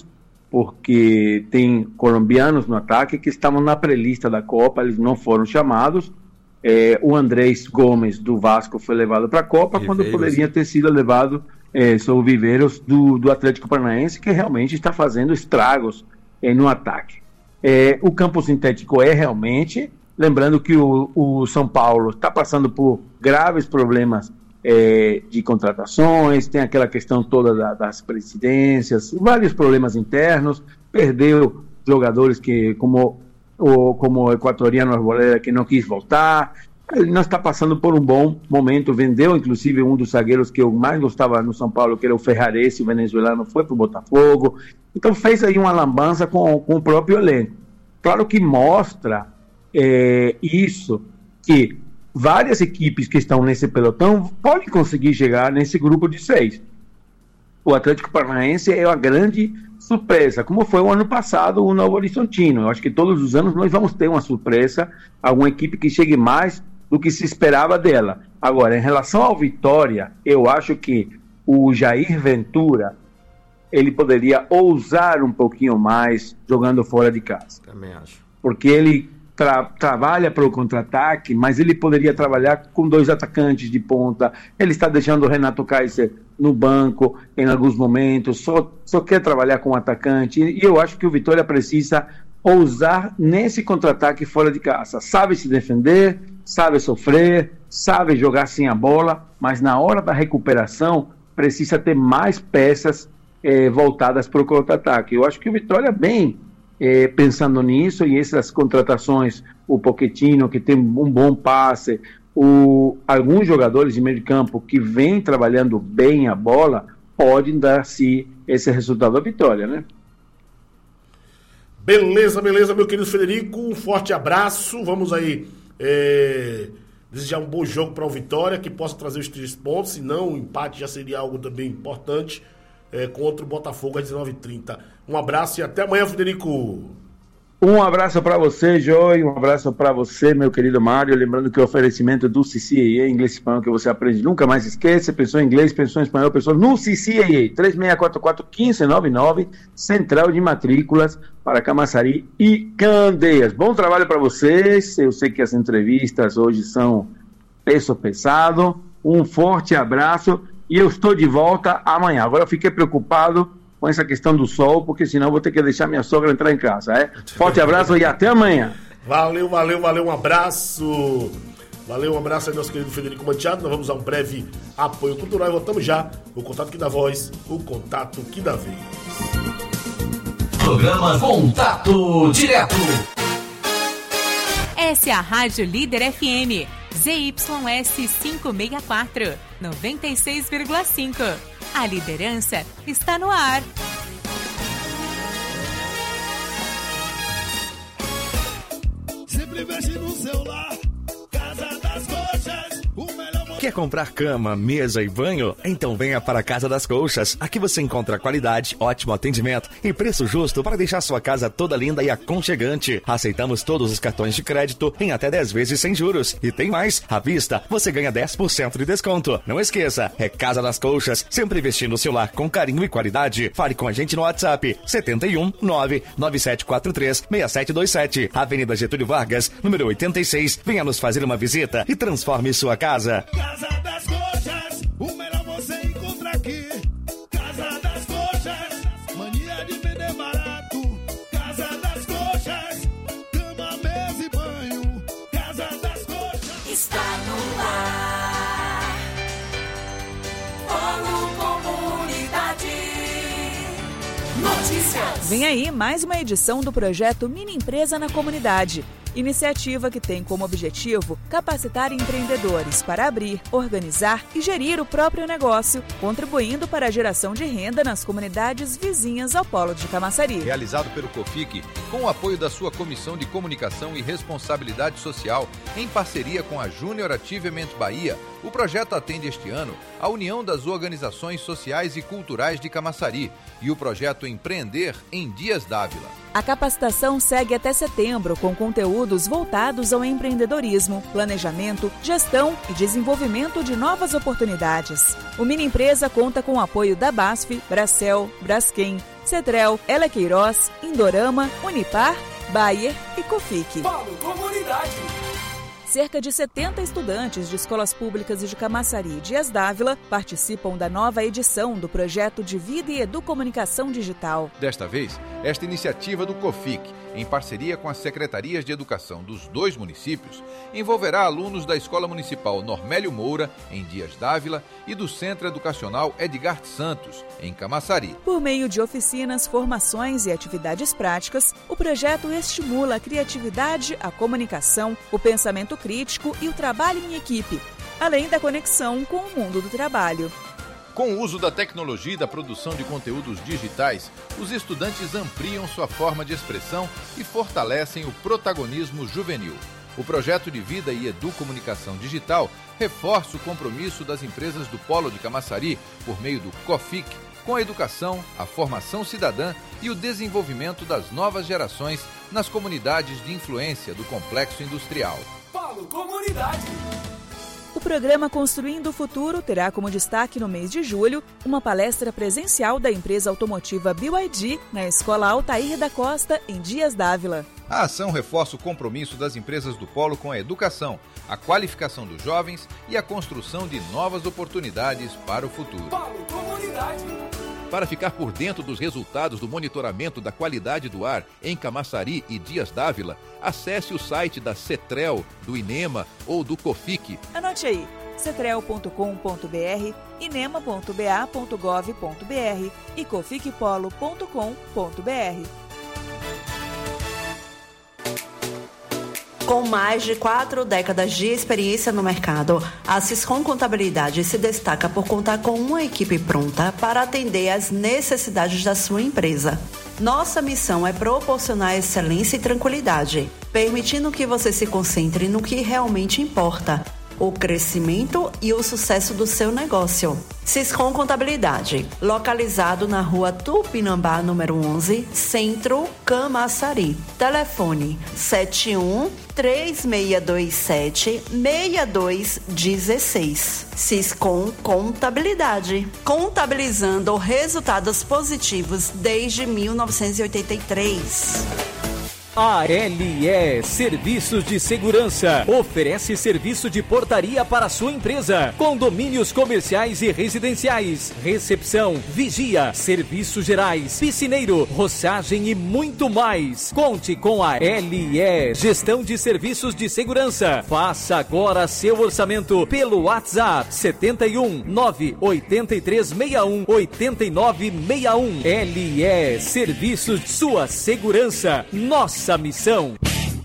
porque tem colombianos no ataque que estavam na pré-lista da Copa, eles não foram chamados. É, o Andrés Gomes, do Vasco, foi levado para a Copa, Viveiros, quando poderia ter sido levado é, são o Viveiros do, do Atlético Paranaense, que realmente está fazendo estragos é, no ataque. É, o campo sintético é realmente... Lembrando que o, o São Paulo está passando por graves problemas é, de contratações, tem aquela questão toda da, das presidências, vários problemas internos, perdeu jogadores que, como o, como o equatoriano Arboleda, que não quis voltar. Ele não está passando por um bom momento, vendeu inclusive um dos zagueiros que eu mais gostava no São Paulo, que era o Ferrarese, o venezuelano, foi para o Botafogo. Então fez aí uma lambança com, com o próprio elenco. Claro que mostra... É, isso, que várias equipes que estão nesse pelotão podem conseguir chegar nesse grupo de seis. O Atlético Paranaense é uma grande surpresa, como foi o ano passado o Novo Horizontino. Eu acho que todos os anos nós vamos ter uma surpresa, alguma equipe que chegue mais do que se esperava dela. Agora, em relação ao Vitória, eu acho que o Jair Ventura, ele poderia ousar um pouquinho mais jogando fora de casa. Também acho. Porque ele tra trabalha para o contra-ataque, mas ele poderia trabalhar com dois atacantes de ponta. Ele está deixando o Renato Kaiser no banco em alguns momentos, só, só quer trabalhar com o atacante. E eu acho que o Vitória precisa ousar nesse contra-ataque fora de casa. Sabe se defender, sabe sofrer, sabe jogar sem a bola, mas na hora da recuperação precisa ter mais peças eh, voltadas para o contra-ataque. Eu acho que o Vitória bem eh, pensando nisso, e essas contratações, o Pochettino, que tem um bom passe, o, alguns jogadores de meio de campo que vêm trabalhando bem a bola, podem dar sim esse resultado da Vitória, né? Beleza, beleza, meu querido Frederico, um forte abraço, vamos aí é, desejar um bom jogo para o Vitória, que possa trazer os três pontos, se não, o empate já seria algo também importante, é, contra o Botafogo às dezenove e trinta. Um abraço e até amanhã, Frederico. Um abraço para você, Joy, um abraço para você, meu querido Mário, lembrando que o oferecimento do C C A A, inglês e espanhol, que você aprende, nunca mais esquece, pensou em inglês, pensou em espanhol, pensou no C C A A, três seis quatro quatro, um cinco nove nove, Central de Matrículas para Camaçari e Candeias. Bom trabalho para vocês, eu sei que as entrevistas hoje são peso pesado, um forte abraço e eu estou de volta amanhã. Agora eu fiquei preocupado com essa questão do sol, porque senão vou ter que deixar minha sogra entrar em casa, é? Forte abraço e até amanhã. Valeu, valeu, valeu, um abraço. Valeu, um abraço aí, nosso querido Frederico Mantiado. Nós vamos a um breve apoio cultural e voltamos já. O contato que dá voz, o contato que dá vez. Programa Contato Direto. Essa é a Rádio Líder F M, Z Y S quinhentos e sessenta e quatro, noventa e seis vírgula cinco. A liderança está no ar. Sempre mexe no celular, Casa das Coxas, o melhor. Quer comprar cama, mesa e banho? Então venha para a Casa das Colchas. Aqui você encontra qualidade, ótimo atendimento e preço justo para deixar sua casa toda linda e aconchegante. Aceitamos todos os cartões de crédito em até dez vezes sem juros. E tem mais, à vista você ganha dez por cento de desconto. Não esqueça, é Casa das Colchas, sempre investindo no seu lar com carinho e qualidade. Fale com a gente no WhatsApp setenta e um, nove nove sete quatro três, seis sete dois sete, Avenida Getúlio Vargas, número oitenta e seis. Venha nos fazer uma visita e transforme sua casa. Casa das Coxas, o melhor você encontra aqui. Casa das Coxas, mania de vender barato. Casa das Coxas, cama, mesa e banho. Casa das Coxas está no ar. Polo Comunidade Notícias. Vem aí mais uma edição do projeto Mini Empresa na Comunidade. Iniciativa que tem como objetivo capacitar empreendedores para abrir, organizar e gerir o próprio negócio, contribuindo para a geração de renda nas comunidades vizinhas ao Polo de Camaçari. Realizado pelo COFIC, com o apoio da sua Comissão de Comunicação e Responsabilidade Social, em parceria com a Júnior Achievement Bahia, o projeto atende este ano a união das organizações sociais e culturais de Camaçari e o projeto Empreender em Dias Dávila. A capacitação segue até setembro, com conteúdos voltados ao empreendedorismo, planejamento, gestão e desenvolvimento de novas oportunidades. O Mini Empresa conta com o apoio da BASF, Bracel, Braskem, Cetrel, Ela Queiroz, Indorama, Unipar, Bayer e COFIC. Polo Comunidade. Cerca de setenta estudantes de escolas públicas e de Camaçari e Dias Dávila participam da nova edição do projeto de Vida e Educomunicação Digital. Desta vez, esta iniciativa do COFIC, em parceria com as secretarias de educação dos dois municípios, envolverá alunos da Escola Municipal Normélio Moura, em Dias Dávila, e do Centro Educacional Edgar Santos, em Camaçari. Por meio de oficinas, formações e atividades práticas, o projeto estimula a criatividade, a comunicação, o pensamento crítico e o trabalho em equipe, além da conexão com o mundo do trabalho. Com o uso da tecnologia e da produção de conteúdos digitais, os estudantes ampliam sua forma de expressão e fortalecem o protagonismo juvenil. O projeto de Vida e Educomunicação Digital reforça o compromisso das empresas do Polo de Camaçari, por meio do COFIC, com a educação, a formação cidadã e o desenvolvimento das novas gerações nas comunidades de influência do complexo industrial. Polo Comunidade. comunidade. O programa Construindo o Futuro terá como destaque no mês de julho uma palestra presencial da empresa automotiva B Y D na Escola Altair da Costa, em Dias d'Ávila. A ação reforça o compromisso das empresas do Polo com a educação, a qualificação dos jovens e a construção de novas oportunidades para o futuro. Polo Comunidade. Para ficar por dentro dos resultados do monitoramento da qualidade do ar em Camaçari e Dias d'Ávila, acesse o site da CETREL, do INEMA ou do COFIC. Anote aí, cetrel ponto com ponto br, inema ponto ba ponto gov ponto br e coficpolo ponto com ponto br. Com mais de quatro décadas de experiência no mercado, a Siscom Contabilidade se destaca por contar com uma equipe pronta para atender às necessidades da sua empresa. Nossa missão é proporcionar excelência e tranquilidade, permitindo que você se concentre no que realmente importa, o crescimento e o sucesso do seu negócio. Siscom Contabilidade, localizado na rua Tupinambá, número onze, Centro, Camaçari. Telefone sete um, três seis dois sete, seis dois um seis. Siscom Contabilidade, contabilizando resultados positivos desde mil novecentos e oitenta e três. A L E Serviços de Segurança oferece serviço de portaria para sua empresa, condomínios comerciais e residenciais, recepção, vigia, serviços gerais, piscineiro, roçagem e muito mais. Conte com a L E Gestão de Serviços de Segurança. Faça agora seu orçamento pelo WhatsApp setenta e um, nove oito três seis um, oito nove seis um. L E Serviços, sua segurança, nossa missão.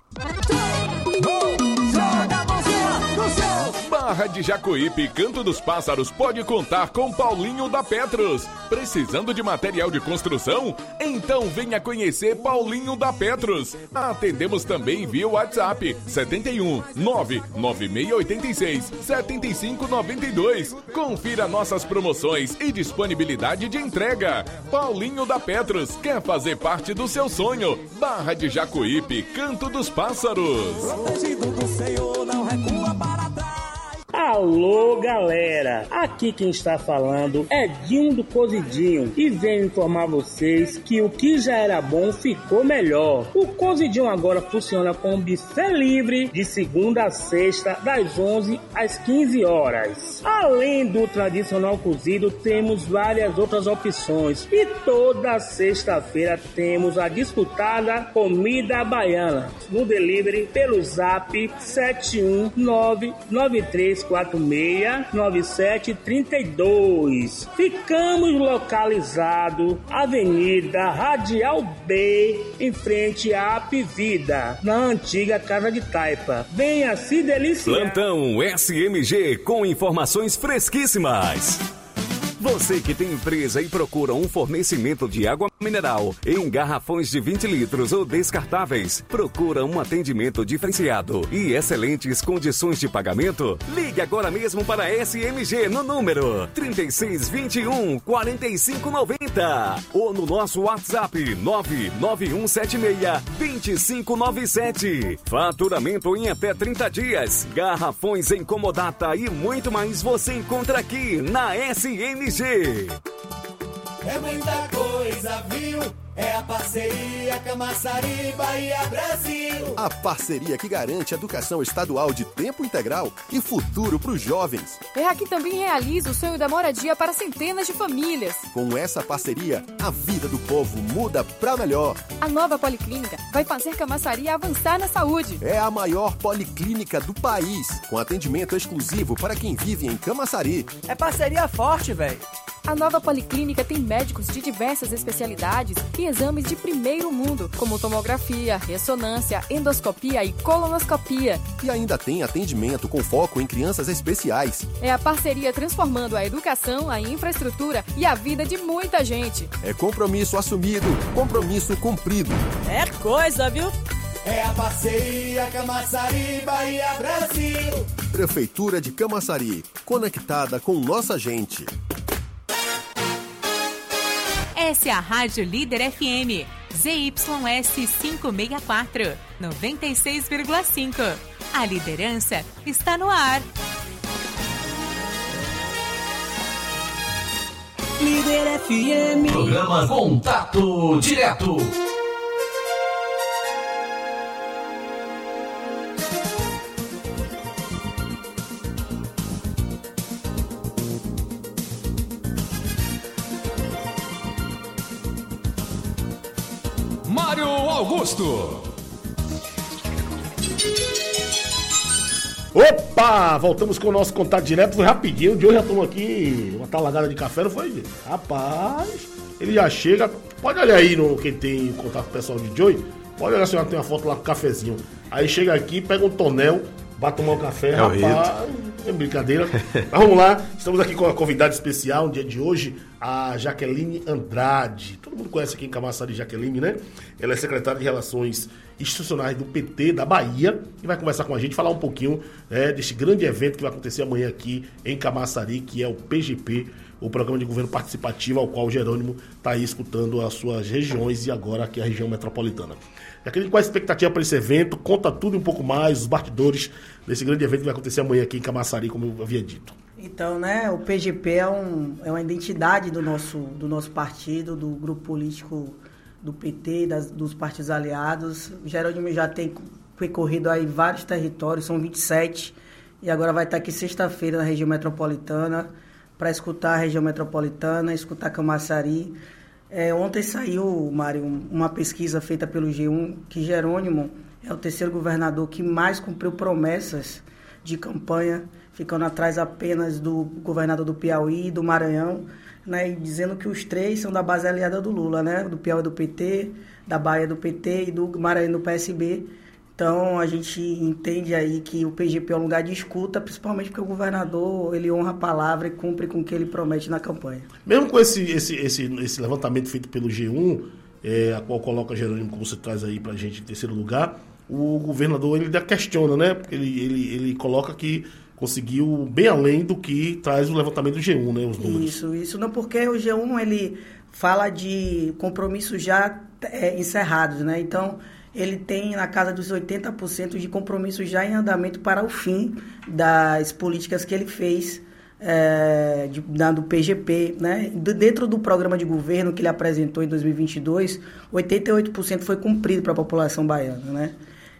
Barra de Jacuípe, Canto dos Pássaros pode contar com Paulinho da Petros. Precisando de material de construção? Então venha conhecer Paulinho da Petros. Atendemos também via WhatsApp setenta e um, nove nove seis oito seis, sete cinco nove dois. Confira nossas promoções e disponibilidade de entrega. Paulinho da Petros quer fazer parte do seu sonho. Barra de Jacuípe, Canto dos Pássaros. Protegido do Senhor, não recua para trás. Alô, galera! Aqui quem está falando é Dinho do Cozidinho e venho informar vocês que o que já era bom ficou melhor. O Cozidinho agora funciona com buffet livre de segunda a sexta, das onze às quinze horas. Além do tradicional cozido, temos várias outras opções e toda sexta-feira temos a disputada comida baiana no delivery pelo zap sete um nove nove três quatro seis nove sete três dois. Ficamos localizados Avenida Radial B, em frente à Apivida, na antiga Casa de Taipa. Venha se deliciar. Plantão S M G com informações fresquíssimas. Você que tem empresa e procura um fornecimento de água mineral em garrafões de vinte litros ou descartáveis, procura um atendimento diferenciado e excelentes condições de pagamento? Ligue agora mesmo para a S M G no número trinta e seis, vinte e um, quarenta e cinco, noventa ou no nosso WhatsApp nove nove um sete seis, dois cinco nove sete. Faturamento em até trinta dias, garrafões em comodata e muito mais você encontra aqui na S M G. É muita coisa, viu? É a parceria Camaçari, Bahia, Brasil. A parceria que garante educação estadual de tempo integral e futuro para os jovens. É a que também realiza o sonho da moradia para centenas de famílias. Com essa parceria, a vida do povo muda para melhor. A nova Policlínica vai fazer Camaçari avançar na saúde. É a maior policlínica do país, com atendimento exclusivo para quem vive em Camaçari. É parceria forte, velho. A nova Policlínica tem médicos de diversas especialidades e exames de primeiro mundo, como tomografia, ressonância, endoscopia e colonoscopia. E ainda tem atendimento com foco em crianças especiais. É a parceria transformando a educação, a infraestrutura e a vida de muita gente. É compromisso assumido, compromisso cumprido. É coisa, viu? É a parceria Camaçari, Bahia, Brasil. Prefeitura de Camaçari, conectada com nossa gente. Essa é a Rádio Líder F M, Z Y S quinhentos e sessenta e quatro, noventa e seis vírgula cinco. A liderança está no ar. Líder F M. Programa Contato Direto. Mário Augusto. Opa! Voltamos com o nosso contato direto. Foi rapidinho. O Joey já tomou aqui uma talagada de café, não foi? Rapaz, ele já chega. Pode olhar aí no quem tem contato pessoal de Joey. Pode olhar se tem uma foto lá com o cafezinho. Aí chega aqui, pega um tonel, vai tomar um café. É rapaz, é brincadeira. Mas vamos lá. Estamos aqui com uma convidada especial no dia de hoje, a Jaqueline Andrade. Todo mundo conhece aqui em Camaçari Jaqueline, né? Ela é secretária de Relações Institucionais do P T da Bahia e vai conversar com a gente, falar um pouquinho é, deste grande evento que vai acontecer amanhã aqui em Camaçari, que é o P G P, o Programa de Governo Participativo, ao qual o Jerônimo está aí escutando as suas regiões e agora aqui a região metropolitana. Jaqueline, qual a expectativa para esse evento? Conta tudo e um pouco mais, os bastidores desse grande evento que vai acontecer amanhã aqui em Camaçari, como eu havia dito. Então, né, o P G P é, um, é uma identidade do nosso, do nosso partido, do grupo político do P T, das, dos partidos aliados. O Jerônimo já tem percorrido aí vários territórios, são vinte e sete, e agora vai estar aqui sexta-feira na região metropolitana, para escutar a região metropolitana, escutar Camaçari. É, ontem saiu, Mário, uma pesquisa feita pelo G um, que Jerônimo é o terceiro governador que mais cumpriu promessas de campanha, ficando atrás apenas do governador do Piauí e do Maranhão, né, e dizendo que os três são da base aliada do Lula, né, do Piauí do P T, da Bahia do P T e do Maranhão do P S B. Então a gente entende aí que o P G P é um lugar de escuta, principalmente porque o governador ele honra a palavra e cumpre com o que ele promete na campanha. Mesmo com esse, esse, esse, esse levantamento feito pelo G um, é, a qual coloca Jerônimo, como você traz aí pra gente em terceiro lugar, o governador ele ainda questiona, né? Porque ele, ele, ele coloca que conseguiu bem além do que traz o levantamento do G um, né? Os números. Isso, isso não, porque o G um ele fala de compromissos já é, encerrados, né? Então ele tem na casa dos oitenta por cento de compromissos já em andamento para o fim das políticas que ele fez é, de, da, do P G P, né? Dentro do programa de governo que ele apresentou em dois mil e vinte e dois, oitenta e oito por cento foi cumprido para a população baiana, né?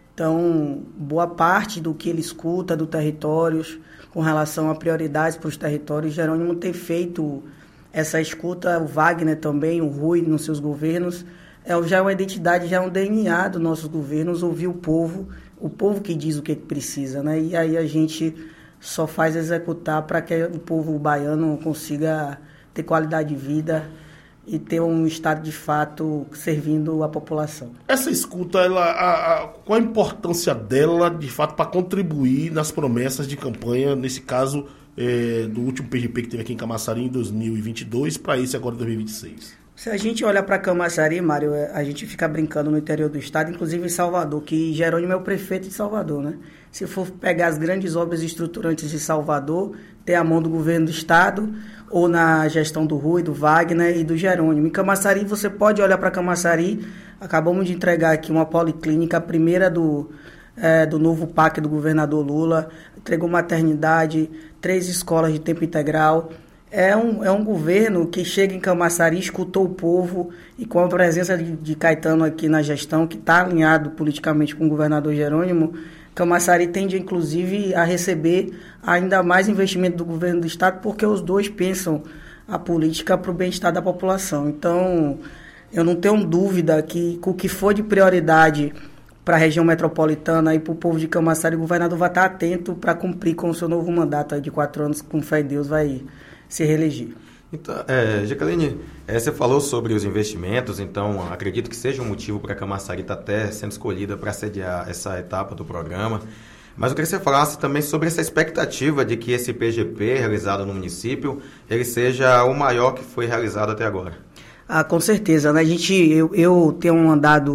Então, boa parte do que ele escuta do territórios com relação a prioridades para os territórios, Jerônimo tem feito essa escuta, o Wagner também, o Rui nos seus governos, é, já é uma identidade, já é um D N A dos nossos governos, ouvir o povo, o povo que diz o que precisa, né? E aí a gente só faz executar para que o povo baiano consiga ter qualidade de vida e ter um Estado de fato servindo a população. Essa escuta, ela, a, a, qual a importância dela, de fato, para contribuir nas promessas de campanha, nesse caso, é, do último P G P que teve aqui em Camaçari em dois mil e vinte e dois, para esse agora em dois mil e vinte e seis? Se a gente olha para Camaçari, Mário, a gente fica brincando no interior do estado, inclusive em Salvador, que Jerônimo é o prefeito de Salvador, né? Se for pegar as grandes obras estruturantes de Salvador, tem a mão do governo do estado, ou na gestão do Rui, do Wagner e do Jerônimo. Em Camaçari, você pode olhar para Camaçari, acabamos de entregar aqui uma policlínica, a primeira do, é, do novo P A C do governador Lula, entregou maternidade, três escolas de tempo integral. É um, é um governo que chega em Camaçari, escutou o povo e com a presença de, de Caetano aqui na gestão, que está alinhado politicamente com o governador Jerônimo, Camaçari tende, inclusive, a receber ainda mais investimento do governo do estado, porque os dois pensam a política para o bem-estar da população. Então, eu não tenho dúvida que com o que for de prioridade para a região metropolitana e para o povo de Camaçari, o governador vai estar atento para cumprir com o seu novo mandato aí de quatro anos, com fé em Deus, vai se reeleger. Então, é, Jaqueline, é, você falou sobre os investimentos, então acredito que seja um motivo para a Camaçari estar até sendo escolhida para sediar essa etapa do programa. Mas eu queria que você falasse também sobre essa expectativa de que esse P G P realizado no município, ele seja o maior que foi realizado até agora. Ah, com certeza, né? A gente, eu, eu tenho andado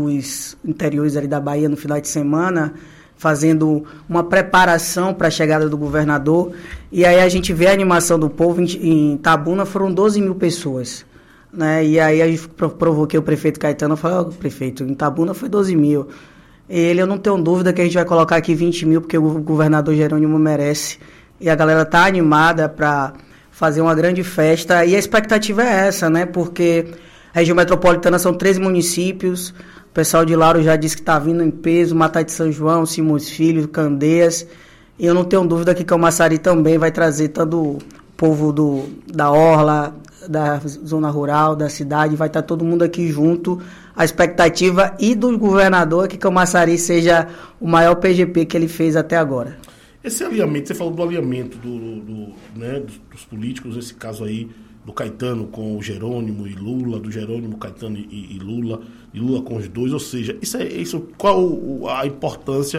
os interiores ali da Bahia no final de semana, fazendo uma preparação para a chegada do governador, e aí a gente vê a animação do povo. Em, em Itabuna foram doze mil pessoas, né? E aí a gente provoquei o prefeito Caetano, eu falei, oh, prefeito, em Itabuna foi doze mil. Ele, eu não tenho dúvida que a gente vai colocar aqui vinte mil, porque o governador Jerônimo merece. E a galera tá animada para fazer uma grande festa. E a expectativa é essa, né? Porque a região metropolitana são treze municípios. O pessoal de Lauro já disse que está vindo em peso. Matai de São João, Simões Filho, Candeias. E eu não tenho dúvida que Camaçari também vai trazer todo o povo do, da orla, da zona rural, da cidade. Vai estar todo mundo aqui junto. A expectativa e do governador é que Camaçari seja o maior P G P que ele fez até agora. Esse alinhamento, você falou do alinhamento do, do, né, dos, dos políticos, nesse caso aí, do Caetano com o Jerônimo e Lula, do Jerônimo, Caetano e, e Lula, e Lula com os dois, ou seja, isso é, isso, qual a importância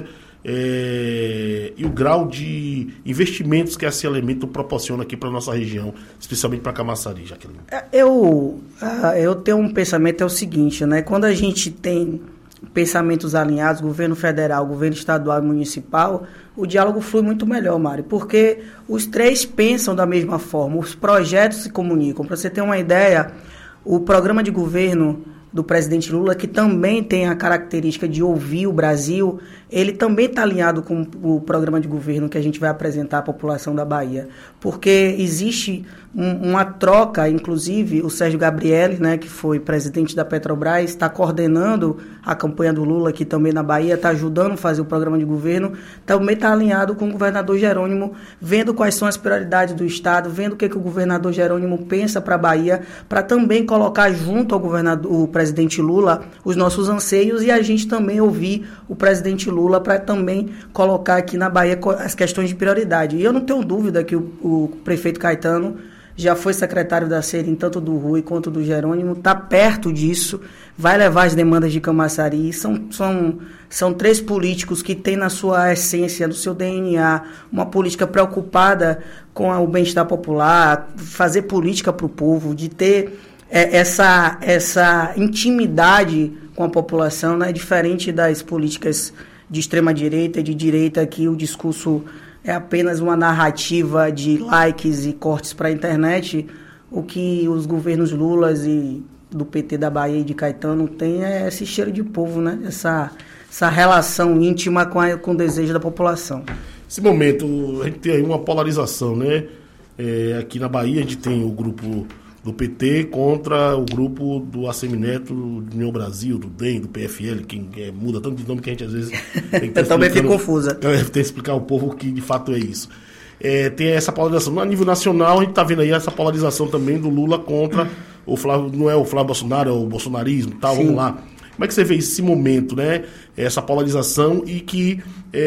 é, e o grau de investimentos que esse elemento proporciona aqui para a nossa região, especialmente para Camaçari, Jaqueline? Eu, eu tenho um pensamento, é o seguinte, né? Quando a gente tem pensamentos alinhados, governo federal, governo estadual e municipal, o diálogo flui muito melhor, Mário, porque os três pensam da mesma forma, os projetos se comunicam. Para você ter uma ideia, o programa de governo do presidente Lula, que também tem a característica de ouvir o Brasil, ele também está alinhado com o programa de governo que a gente vai apresentar à população da Bahia, porque existe um, uma troca, inclusive o Sérgio Gabrielli, né, que foi presidente da Petrobras, está coordenando a campanha do Lula aqui também na Bahia, está ajudando a fazer o programa de governo, também está alinhado com o governador Jerônimo, vendo quais são as prioridades do Estado, vendo o que, que o governador Jerônimo pensa para a Bahia, para também colocar junto ao governador, o presidente Lula, os nossos anseios, e a gente também ouvir o presidente Lula para também colocar aqui na Bahia as questões de prioridade. E eu não tenho dúvida que o, o prefeito Caetano já foi secretário da SERIM, tanto do Rui quanto do Jerônimo, está perto disso, vai levar as demandas de Camaçari. São, são, são três políticos que têm na sua essência, no seu D N A, uma política preocupada com o bem-estar popular, fazer política para o povo, de ter é, essa, essa intimidade com a população, né, diferente das políticas de extrema-direita e de direita, que o discurso é apenas uma narrativa de likes e cortes para a internet. O que os governos Lula e do P T da Bahia e de Caetano têm é esse cheiro de povo, né? Essa, essa relação íntima com, a, com o desejo da população. Esse momento, a gente tem aí uma polarização, né? É, aqui na Bahia a gente tem o grupo do P T contra o grupo do Assemineto, do União Brasil, do D E M, do P F L, que é, muda tanto de nome que a gente às vezes tem que Eu também fico confusa. Tem que explicar ao povo o que de fato é isso. É, tem essa polarização. A nível nacional, a gente está vendo aí essa polarização também do Lula contra o Flávio, não é o Flávio Bolsonaro, é o bolsonarismo, tá? Vamos lá. Como é que você vê esse momento, né? Essa polarização e que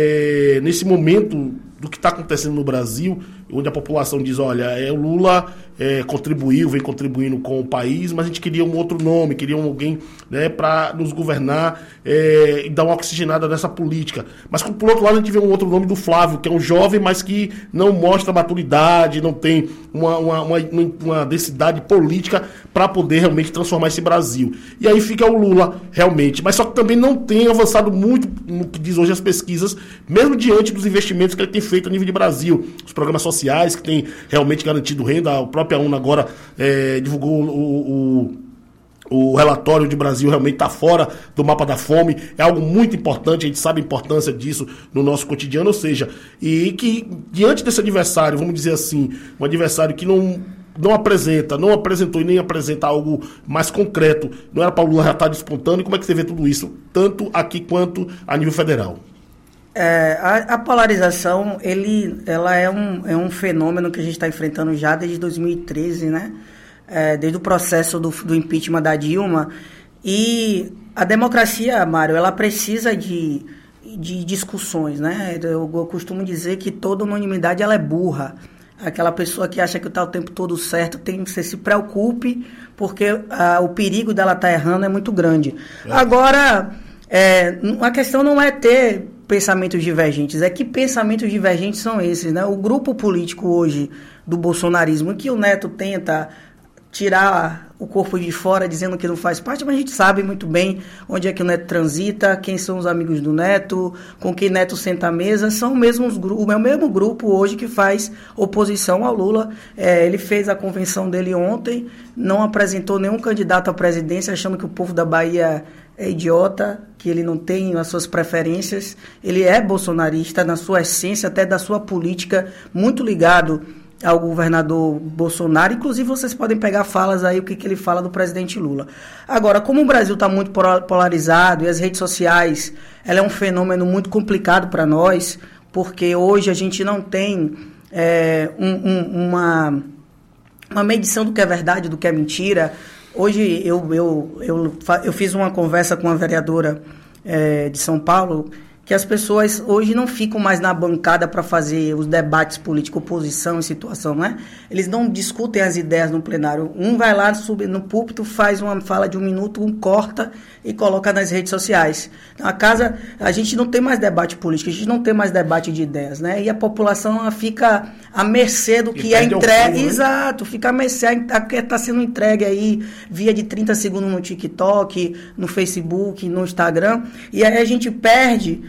é, nesse momento do que está acontecendo no Brasil, onde a população diz, olha, é, o Lula é, contribuiu, vem contribuindo com o país, mas a gente queria um outro nome, queria alguém, né, para nos governar é, e dar uma oxigenada nessa política. Mas, por outro lado, a gente vê um outro nome do Flávio, que é um jovem, mas que não mostra maturidade, não tem uma, uma, uma, uma densidade política para poder realmente transformar esse Brasil. E aí fica o Lula, realmente, mas só que também não tem avançado muito no que diz hoje as pesquisas, mesmo diante dos investimentos que ele tem feito a nível de Brasil, os programas sociais que tem realmente garantido renda. A própria UNA agora é, divulgou o, o, o relatório de Brasil, realmente está fora do mapa da fome, é algo muito importante, a gente sabe a importância disso no nosso cotidiano, ou seja, e que diante desse adversário, vamos dizer assim, um adversário que não não apresenta, não apresentou e nem apresenta algo mais concreto, não era para o Lula já estar despontando, e como é que você vê tudo isso, tanto aqui quanto a nível federal? É, a, a polarização, ele, ela é um, é um fenômeno que a gente está enfrentando já desde dois mil e treze, né? É, desde o processo do, do impeachment da Dilma. E a democracia, Mário, ela precisa de, de discussões, né? Eu, eu costumo dizer que toda unanimidade ela é burra. Aquela pessoa que acha que está o tempo todo certo, tem que se preocupe, porque ah, o perigo dela estar tá errando é muito grande. É. Agora, é, a questão não é ter pensamentos divergentes, é que pensamentos divergentes são esses, né? O grupo político hoje do bolsonarismo, que o Neto tenta tirar o corpo de fora dizendo que não faz parte, mas a gente sabe muito bem onde é que o Neto transita, quem são os amigos do Neto, com quem Neto senta à mesa, são mesmos, o mesmo grupo hoje que faz oposição ao Lula. É, ele fez a convenção dele ontem, não apresentou nenhum candidato à presidência, achando que o povo da Bahia é idiota, que ele não tem as suas preferências. Ele é bolsonarista na sua essência, até da sua política, muito ligado ao governador Bolsonaro. Inclusive, vocês podem pegar falas aí, o que, que ele fala do presidente Lula. Agora, como o Brasil está muito polarizado e as redes sociais, ela é um fenômeno muito complicado para nós, porque hoje a gente não tem é, um, um, uma, uma medição do que é verdade, do que é mentira. Hoje eu, eu, eu, eu fiz uma conversa com uma vereadora é, de São Paulo, que as pessoas hoje não ficam mais na bancada para fazer os debates políticos, oposição e situação, né? Eles não discutem as ideias no plenário. Um vai lá, sube no púlpito, faz uma fala de um minuto, um corta e coloca nas redes sociais. Na casa, a gente não tem mais debate político, a gente não tem mais debate de ideias, né? E a população ela fica à mercê do que é entregue. Exato, fica à mercê do que está sendo entregue aí via de trinta segundos no TikTok, no Facebook, no Instagram. E aí a gente perde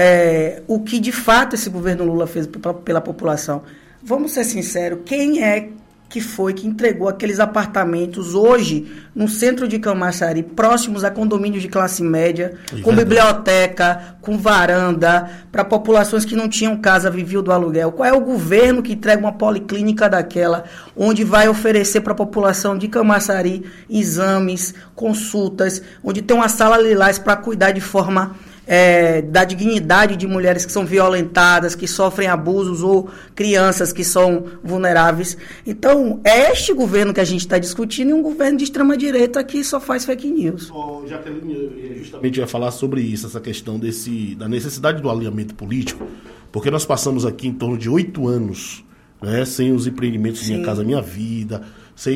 É, o que de fato esse governo Lula fez p- pela população. Vamos ser sinceros, quem é que foi que entregou aqueles apartamentos hoje no centro de Camaçari, próximos a condomínios de classe média, e com verdade. Biblioteca, com varanda, para populações que não tinham casa, viviam do aluguel? Qual é o governo que entrega uma policlínica daquela, onde vai oferecer para a população de Camaçari exames, consultas, onde tem uma sala lilás para cuidar de forma É, da dignidade de mulheres que são violentadas, que sofrem abusos, ou crianças que são vulneráveis? Então, é este governo que a gente está discutindo, e um governo de extrema-direita que só faz fake news. Oh, Jaqueline, justamente ia falar sobre isso, essa questão desse, da necessidade do alinhamento político, porque nós passamos aqui em torno de oito anos, né, sem os empreendimentos Sim. Minha Casa Minha Vida,